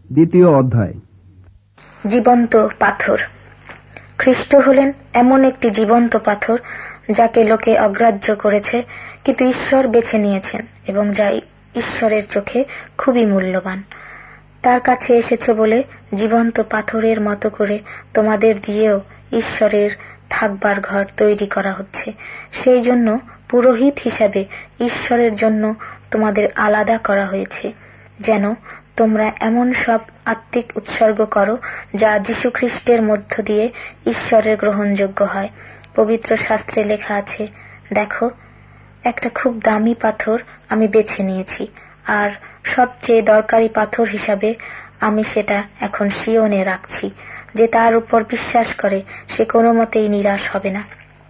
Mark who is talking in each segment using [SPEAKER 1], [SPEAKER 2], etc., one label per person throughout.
[SPEAKER 1] দ্বিতীয় অধ্যায়।
[SPEAKER 2] জীবন্ত পাথর। খ্রিস্ট হলেন এমন একটি জীবন্ত পাথর যাকে লোকে অগ্রাহ্য করেছে, কিন্তু ঈশ্বর বেছে নিয়েছেন এবং যা ঈশ্বরের চোখে খুবই মূল্যবান। তার কাছে এসেছ বলে জীবন্ত পাথরের মতো করে তোমাদের দিয়েও ঈশ্বরের থাকবার ঘর তৈরি করা হচ্ছে। সেই জন্য পুরোহিত হিসাবে ঈশ্বরের জন্য তোমাদের আলাদা করা হয়েছে, যেন তোমরা এমন সব আত্মিক উৎসর্গ করো যা যীশু খ্রিস্টের মধ্য দিয়ে ঈশ্বরের গ্রহণযোগ্য হয়। পবিত্র শাস্ত্রে লেখা আছে, দেখো, একটা খুব দামি পাথর আমি বেছে নিয়েছি, আর সবচেয়ে দরকারি পাথর হিসাবে আমি সেটা এখন সিয়নে রাখছি। যে তার উপর বিশ্বাস করে সে কোনো মতেই নিরাশ হবে না।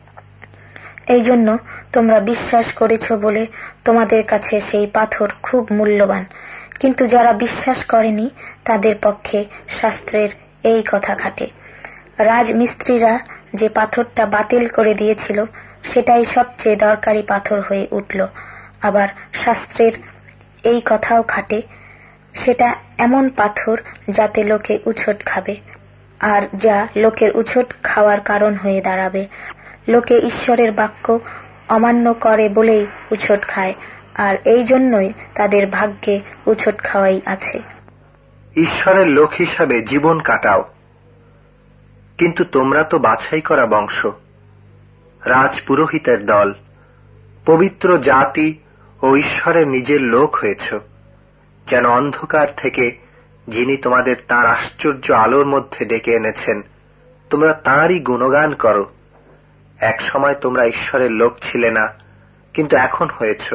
[SPEAKER 2] এই জন্য তোমরা বিশ্বাস করেছ বলে তোমাদের কাছে সেই পাথর খুব মূল্যবান, কিন্তু যারা বিশ্বাস করেনি তাদের পক্ষে শাস্ত্রের এই কথা খাটে। রাজমিস্ত্রিরা যে পাথরটা বাতিল করে দিয়েছিল সেটাই সবচেয়ে দরকারি পাথর হয়ে উঠল। আবার শাস্ত্রের এই কথাও খাটে, সেটা এমন পাথর যাতে লোকে উছট খাবে, আর যা লোকের উছট খাওয়ার কারণ হয়ে দাঁড়াবে। লোকে ঈশ্বরের বাক্য অমান্য করে বলেই উছট খায়, আর এই জন্যই তাদের ভাগ্যে উছট খাওয়াই আছে।
[SPEAKER 3] ঈশ্বরের লোক হিসাবে জীবন কাটাও, কিন্তু তোমরা তো বাছাই করা বংশ, রাজপুরোহিতের দল, পবিত্র জাতি ও ঈশ্বরের নিজের লোক হয়েছ, যেন অন্ধকার থেকে যিনি তোমাদের তাঁর আশ্চর্য আলোর মধ্যে ডেকে এনেছেন তোমরা তাঁরই গুণগান করো। এক সময় তোমরা ঈশ্বরের লোক ছিলে না, কিন্তু এখন হয়েছ।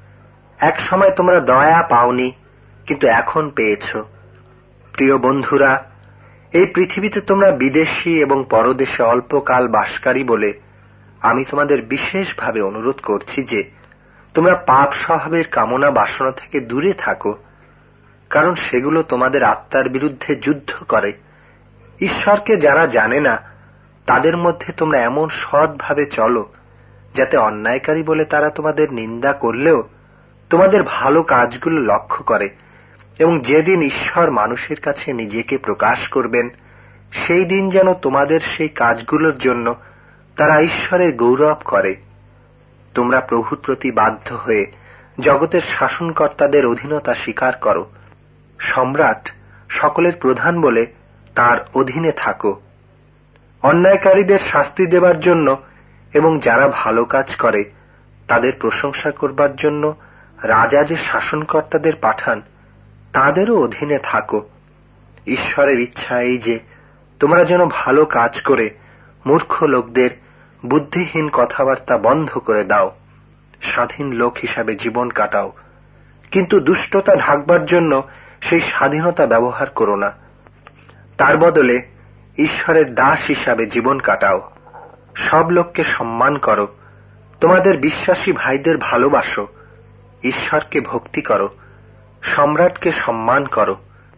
[SPEAKER 3] এক সময় তোমরা দয়া পাওনি, কিন্তু এখন পেয়েছ। প্রিয় বন্ধুরা, এই পৃথিবীতে তোমরা বিদেশী এবং পরদেশে অল্পকাল বাসকারী বলে আমি তোমাদের বিশেষভাবে অনুরোধ করছি যে তোমরা পাপ স্বভাবের কামনা বাসনা থেকে দূরে থাকো, কারণ সেগুলো তোমাদের আত্মার বিরুদ্ধে যুদ্ধ করে। ঈশ্বরকে যারা জানে না তাদের মধ্যে তোমরা এমন সৎভাবে চলো যাতে অন্যায়কারী বলে তারা তোমাদের নিন্দা করলেও তোমাদের ভালো কাজগুলো লক্ষ্য করে, এবং যেদিন ঈশ্বর মানুষের কাছে নিজেকে প্রকাশ করবেন সেই দিন যেন তোমাদের সেই কাজগুলোর জন্য তারা ঈশ্বরের গৌরব করে। তোমরা প্রভুর প্রতি বাধ্য হয়ে জগতের শাসনকর্তাদের অধীনতা স্বীকার করো। সম্রাট সকলের প্রধান বলে তার অধীনে থাকো। অন্যায়কারীদের শাস্তি দেবার জন্য এবং যারা ভালো কাজ করে তাদের প্রশংসা করবার জন্য রাজা যে শাসনকর্তাদের পাঠান তাদেরও অধীনে থাকো। ঈশ্বরের ইচ্ছা এই যে তোমরা যেন ভালো কাজ করে মূর্খ লোকদের বুদ্ধিহীন কথাবার্তা বন্ধ করে দাও, স্বাধীন লোক হিসাবে জীবন কাটাও, কিন্তু দুষ্টতা ঢাকবার জন্য সেই স্বাধীনতা ব্যবহার করো না। তার বদলে ঈশ্বরের দাস হিসাবে জীবন কাটাও। সব লোককে সম্মান করো, তোমাদের বিশ্বাসী ভাইদের ভালোবাসো, ঈশ্বরকে ভক্তি করো, সম্রাটকে সম্মান করো।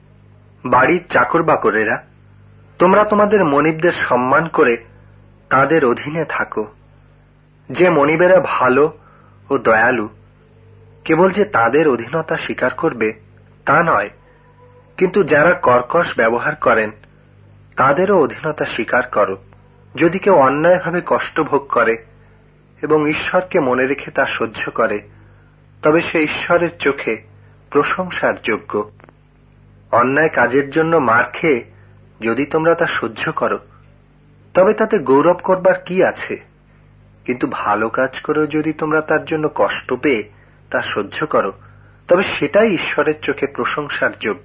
[SPEAKER 3] বাড়ির চাকর বাকরেরা, তোমরা তোমাদের মনিবদের সম্মান করে তাদের অধীনে থাকো। যে মনিবেরা ভালো ও দয়ালু কেবল যে তাদের অধীনতা স্বীকার করবে তা নয়, কিন্তু যারা কর্কশ ব্যবহার করেন তাদেরও অধীনতা স্বীকার করো। যদি কেউ অন্যায়ভাবে কষ্ট ভোগ করে এবং ঈশ্বরকে মনে রেখে তা সহ্য করে, তবে সে ঈশ্বরের চোখে প্রশংসার যোগ্য। অন্যায় কাজের জন্য মার খেয়ে যদি তোমরা তা সহ্য করো, তবে তাতে গৌরব করবার কি আছে? কিন্তু ভালো কাজ করেও যদি তোমরা তার জন্য কষ্ট পেয়ে তা সহ্য করো, তবে সেটাই ঈশ্বরের চোখে প্রশংসার যোগ্য।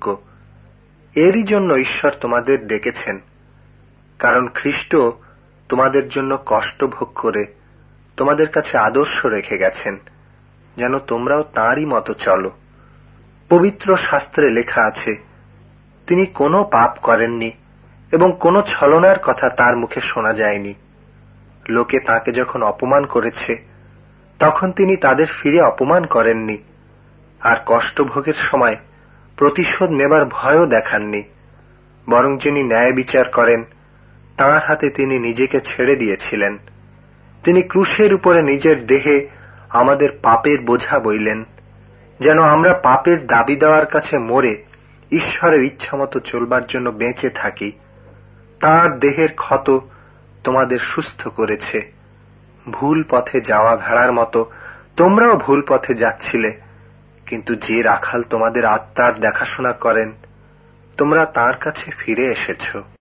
[SPEAKER 3] এরই জন্য ঈশ্বর তোমাদের ডেকেছেন, কারণ খ্রিস্ট তোমাদের জন্য কষ্ট ভোগ করে তোমাদের কাছে আদর্শ রেখে গেছেন, যেন তোমরাও তাঁরই মতো চলো। পবিত্র শাস্ত্রে লেখা আছে, তিনি কোনো পাপ করেননি এবং কোনো ছলনার কথা তার মুখে শোনা যায়নি। লোকে তাকে যখন অপমান করেছে তখন তিনি তাদের ফিরে অপমান করেননি, আর কষ্ট ভোগের সময় প্রতিশোধ নেবার ভয়ও দেখাননি। বরং যিনি ন্যায় বিচার করেন তাঁর হাতে তিনি নিজেকে ছেড়ে দিয়েছিলেন। তিনি ক্রুশের উপরে নিজের দেহে আমাদের পাপের বোঝা বইলেন, যেন আমরা পাপের দাবি দেওয়ার কাছে মরে ঈশ্বরের ইচ্ছামতো চলবার জন্য বেঁচে থাকি, তার দেহের ক্ষত তোমাদের সুস্থ করেছে। ভুল পথে যাওয়া ভেড়ার মতো তোমরাও ভুল পথে যাচ্ছিলে, কিন্তু যে রাখাল তোমাদের আত্মার দেখাশোনা করেন, তোমরা তার কাছে ফিরে এসেছ।